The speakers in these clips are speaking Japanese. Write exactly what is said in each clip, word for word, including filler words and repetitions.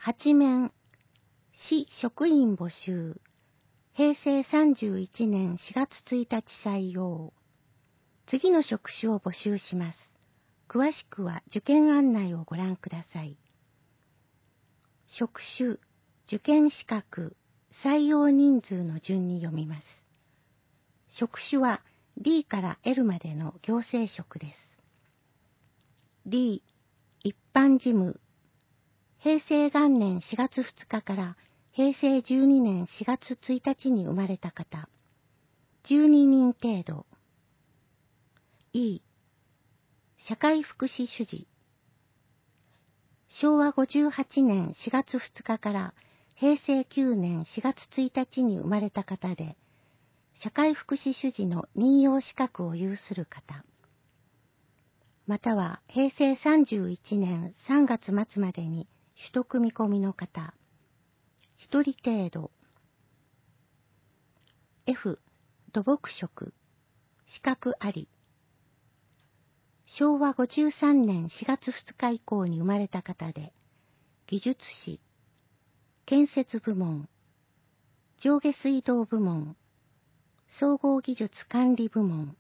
八面、市職員募集、平成さんじゅういちねんしがつついたち採用。次の職種を募集します。詳しくは受験案内をご覧ください。職種、受験資格、採用人数の順に読みます。職種は ディー から エル までの行政職です。ディー、一般事務。平成元年しがつふつかから平成じゅうにねんしがつついたちに生まれた方。じゅうににん程度。E、社会福祉主事。しょうわごじゅうはちねんしがつふつかから平成きゅうねんしがつついたちに生まれた方で、社会福祉主事の任用資格を有する方。または平成さんじゅういちねんさんがつまつまでに取得見込みの方。ひとり程度。F、土木職。資格あり。しょうわごじゅうさんねんしがつふつか以降に生まれた方で、技術士、建設部門、上下水道部門、総合技術管理部門、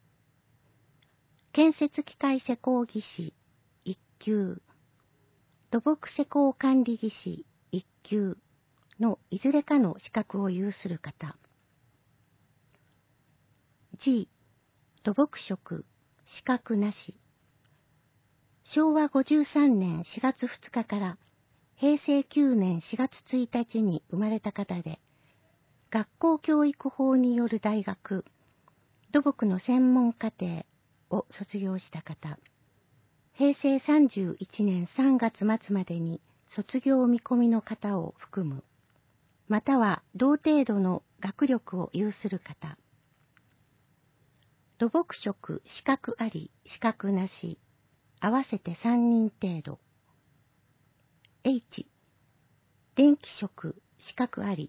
建設機械施工技師いっきゅう、土木施工管理技師いっきゅうのいずれかの資格を有する方。G、土木職、資格なし。しょうわごじゅうさんねんしがつふつかから平成きゅうねんしがつついたちに生まれた方で、学校教育法による大学、土木の専門課程を卒業した方。平成さんじゅういちねんさんがつまつまでに卒業見込みの方を含む。または同程度の学力を有する方。土木職、資格あり、資格なし。合わせてさんにん程度。H、電気職、資格あり。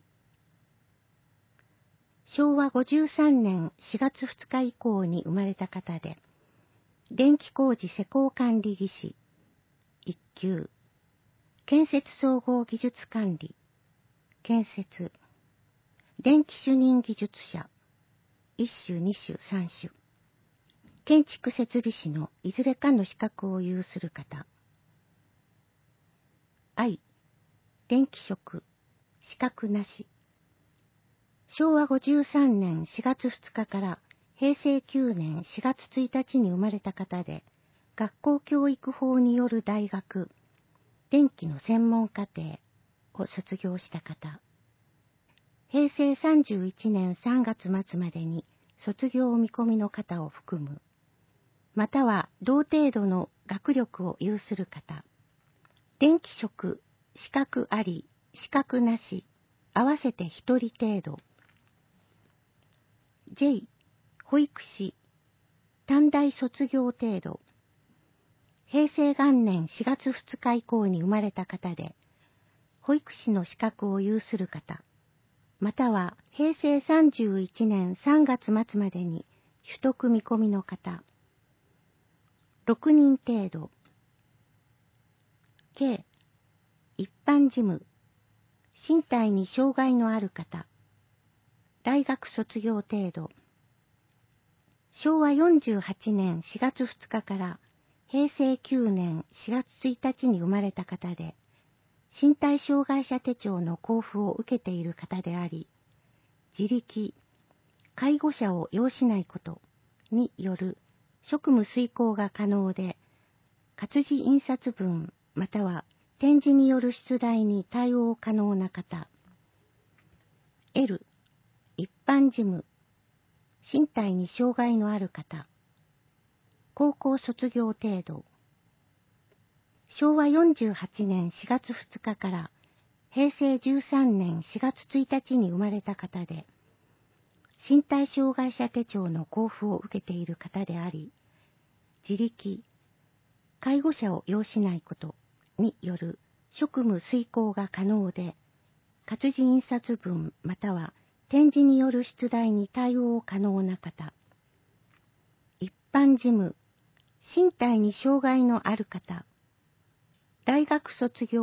しょうわごじゅうさんねんしがつふつか以降に生まれた方で、電気工事施工管理技師いっきゅう、建設総合技術管理、建設、電気主任技術者いっ種に種さん種、建築設備士のいずれかの資格を有する方。I、電気職、資格なし。しょうわごじゅうさんねんしがつふつかから平成きゅうねんしがつついたちに生まれた方で、学校教育法による大学、電気の専門課程を卒業した方。平成さんじゅういちねんさんがつまつまでに卒業見込みの方を含む。または同程度の学力を有する方。電気職、資格あり、資格なし、合わせてひとり程度。J、保育士、短大卒業程度。平成元年しがつふつか以降に生まれた方で、保育士の資格を有する方。または平成さんじゅういちねんさんがつまつまでに取得見込みの方。ろくにん程度。K、一般事務。身体に障害のある方。大学卒業程度。しょうわよんじゅうはちねんしがつふつかから平成きゅうねんしがつついたちに生まれた方で、身体障害者手帳の交付を受けている方であり、自力、介護者を要しないことによる職務遂行が可能で、活字印刷分または展示による出題に対応可能な方。L、一般事務。身体に障害のある方。高校卒業程度。しょうわよんじゅうはちねんしがつふつかから平成じゅうさんねんしがつついたちに生まれた方で、身体障害者手帳の交付を受けている方であり、自力、介護者を要しないことによる職務遂行が可能で、活字印刷分または展示による出題に対応可能な方。一般事務、身体に障害のある方。大学卒業、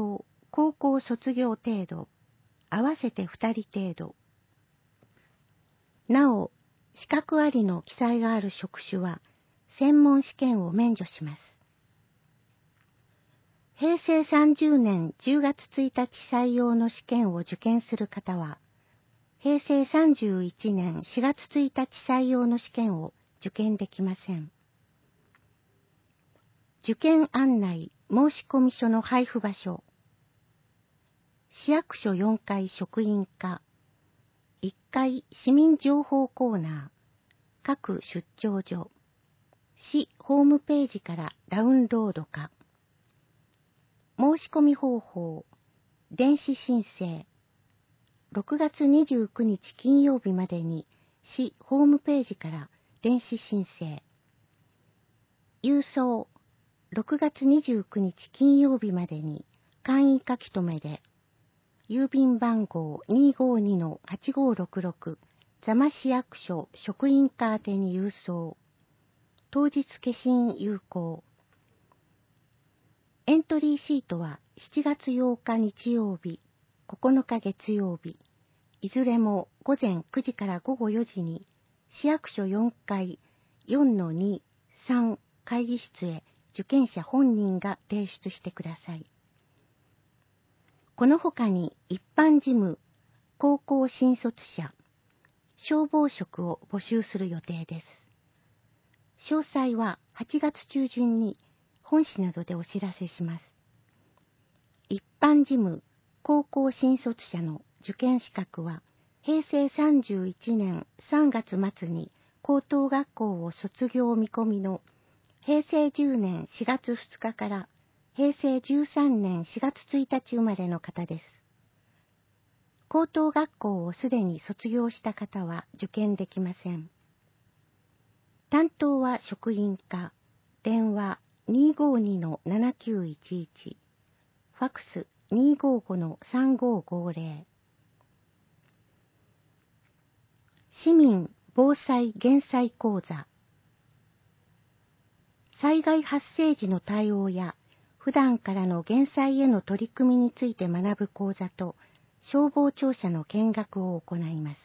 高校卒業程度、合わせてふたり程度。なお、資格ありの記載がある職種は、専門試験を免除します。へいせいさんじゅうねんじゅうがつついたち採用の試験を受験する方は、へいせいさんじゅういちねんしがつついたち採用の試験を受験できません。受験案内申込書の配布場所。市役所よんかい職員課、いっかい市民情報コーナー、各出張所、市ホームページからダウンロードか。申し込み方法、電子申請。ろくがつにじゅうくにち金曜日までに市ホームページから電子申請。郵送、ろくがつにじゅうくにち金曜日までに簡易書き留めで、郵便番号 にーごーにのはちごーろくろく 座間市役所職員課宛てに郵送。当日消印有効。エントリーシートはしちがつようか日曜日、ここのか月曜日、いずれもごぜんくじからごごよじに市役所よんかい よんのにさん 会議室へ受験者本人が提出してください。この他に一般事務、高校新卒者、消防職を募集する予定です。詳細ははちがつちゅうじゅんに本誌などでお知らせします。一般事務、高校新卒者の受験資格は、へいせいさんじゅういちねんさんがつまつに高等学校を卒業見込みのへいせいじゅうねんしがつふつかからへいせいじゅうさんねんしがつついたち生まれの方です。高等学校をすでに卒業した方は受験できません。担当は職員課、電話 にーごーにのななきゅういちいち、ファックス にーごーごのさんごーごーぜろ。市民防災減災講座。災害発生時の対応や普段からの減災への取り組みについて学ぶ講座と消防庁舎の見学を行います。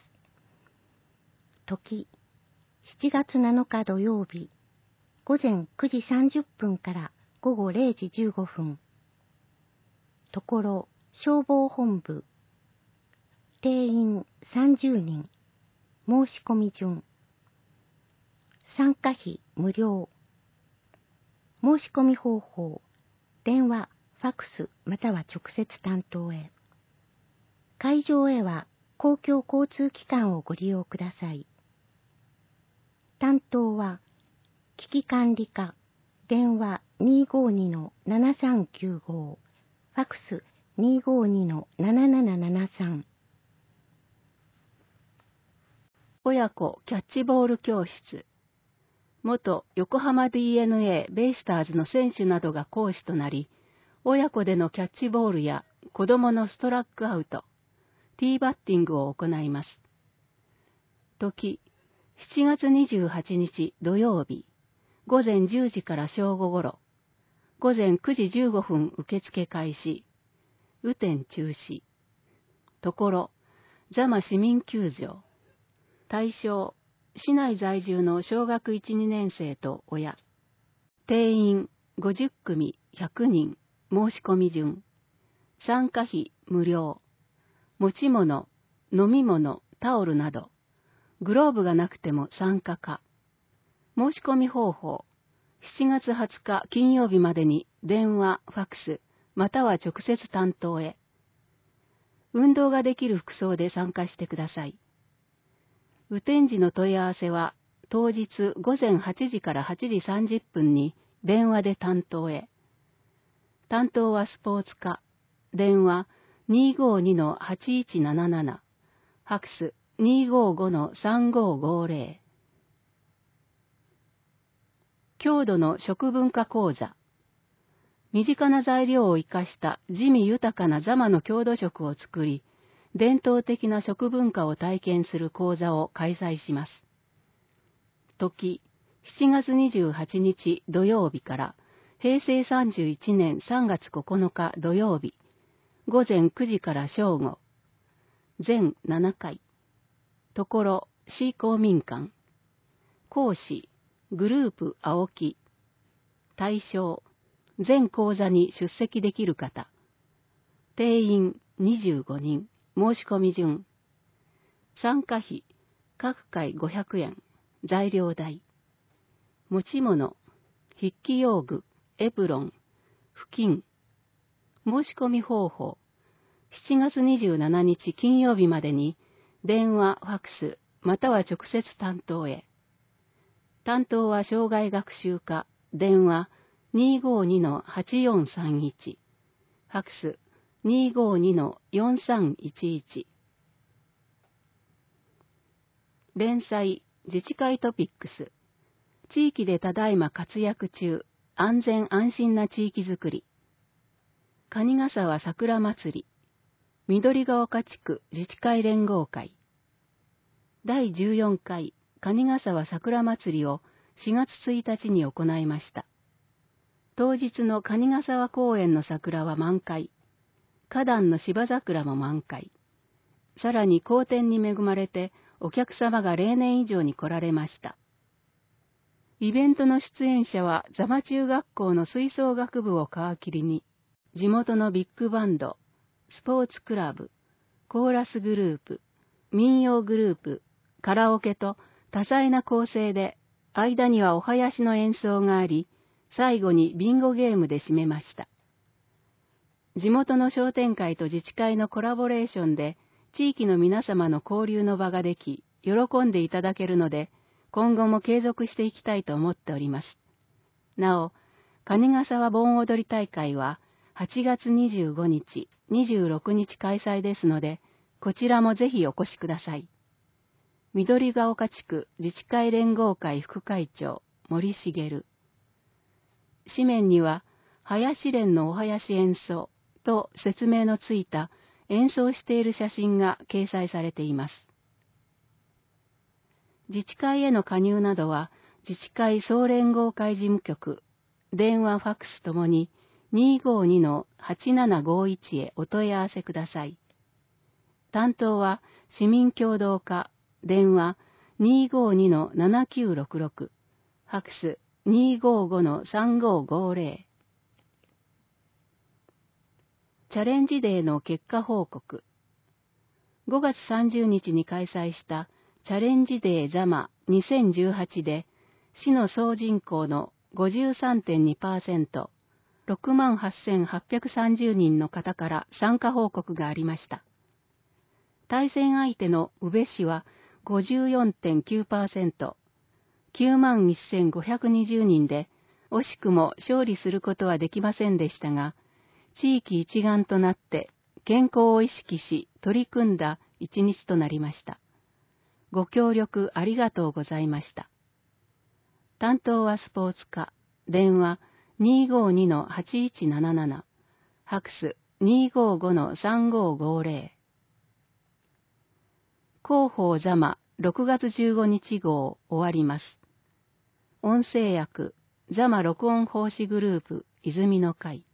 時、しちがつなのか土曜日、ごぜんくじさんじゅっぷんからごごれいじじゅうごふん。ところ、消防本部。定員さんじゅうにん。申し込み順。参加費無料。申し込み方法。電話、ファックスまたは直接担当へ。会場へは公共交通機関をご利用ください。担当は、危機管理課、電話 にーごーにのななさんきゅうご、ファックス にーごーにのななななななさん。 親子キャッチボール教室。元横浜 ディーエヌエー ベイスターズの選手などが講師となり、親子でのキャッチボールや子供のストラックアウト、ティーバッティングを行います。時、しちがつにじゅうはちにち土曜日、ごぜんじゅうじから正午ごろ、ごぜんくじじゅうごふん受付開始、雨天中止。ところ、座間市民球場。対象、市内在住の小学いち、にねんせいと親。定員ごじゅっくみひゃくにん、申し込み順。参加費無料。持ち物、飲み物、タオルなど。グローブがなくても参加可。申し込み方法。しちがつはつか金曜日までに電話、ファックス、または直接担当へ。運動ができる服装で参加してください。雨天時の問い合わせは、当日ごぜんはちじからはちじさんじゅっぷんに電話で担当へ。担当はスポーツ課、電話 にーごーにのはちいちなななな、ファックス にーごーごのさんごーごーぜろ。郷土の食文化講座。身近な材料を生かした滋味豊かな座間の郷土食を作り、伝統的な食文化を体験する講座を開催します。時、しちがつにじゅうはちにち土曜日からへいせいさんじゅういちねんさんがつここのか土曜日、 午前くじから正午。全ななかい。ところ、市公民館。講師、グループ青木。対象、全講座に出席できる方。定員にじゅうごにん。申し込み順。参加費、各回ごひゃくえん。材料代。持ち物、筆記用具、エプロン、布巾。申し込み方法。しちがつにじゅうしちにち金曜日までに、電話、ファックス、または直接担当へ。担当は障害学習課、電話 にーごーにのはちよんさんいち、ファックス にーごーにのよんさんいちいち。連載、自治会トピックス。地域でただいま活躍中、安全安心な地域づくり。蟹ヶ沢桜祭り。緑ヶ丘地区自治会連合会。だいじゅうよんかい蟹ヶ沢桜祭りをしがつついたちに行いました。当日の蟹ヶ沢公園の桜は満開。花壇の芝桜も満開。さらに好天に恵まれてお客様が例年以上に来られました。イベントの出演者は座間中学校の吹奏楽部を皮切りに、地元のビッグバンド、スポーツクラブ、コーラスグループ、民謡グループ、カラオケと多彩な構成で、間にはお囃子の演奏があり、最後にビンゴゲームで締めました。地元の商店会と自治会のコラボレーションで、地域の皆様の交流の場ができ、喜んでいただけるので、今後も継続していきたいと思っております。なお、蟹ヶ沢盆踊り大会は、はちがつにじゅうごにち、にじゅうろくにち開催ですので、こちらもぜひお越しください。緑ヶ丘地区自治会連合会副会長、森茂。紙面には、林連のお囃子演奏と説明のついた演奏している写真が掲載されています。自治会への加入などは、自治会総連合会事務局、電話ファックスともに にーごーにのはちななごいち へお問い合わせください。担当は市民協働課、電話 にーごーにのななきゅうろくろく、ファックス にーごーごのさんごーごーぜろ。チャレンジデーの結果報告。ごがつさんじゅうにちに開催したチャレンジデー座間にせんじゅうはちで、市の総人口の ごじゅうさんてんにパーセント、ろくまんはっせんはっぴゃくさんじゅうにんの方から参加報告がありました。対戦相手の宇部市は ごじゅうよんてんきゅうパーセント、きゅうまんせんごひゃくにじゅうにんで、惜しくも勝利することはできませんでしたが、地域一丸となって健康を意識し取り組んだ一日となりました。ご協力ありがとうございました。担当はスポーツ課、電話 にーごーにのはちいちなななな、ファックス にーごーごのさんごーごーぜろ。広報座間ろくがつじゅうごにち号終わります。音声訳、座間録音奉仕グループ、泉の会。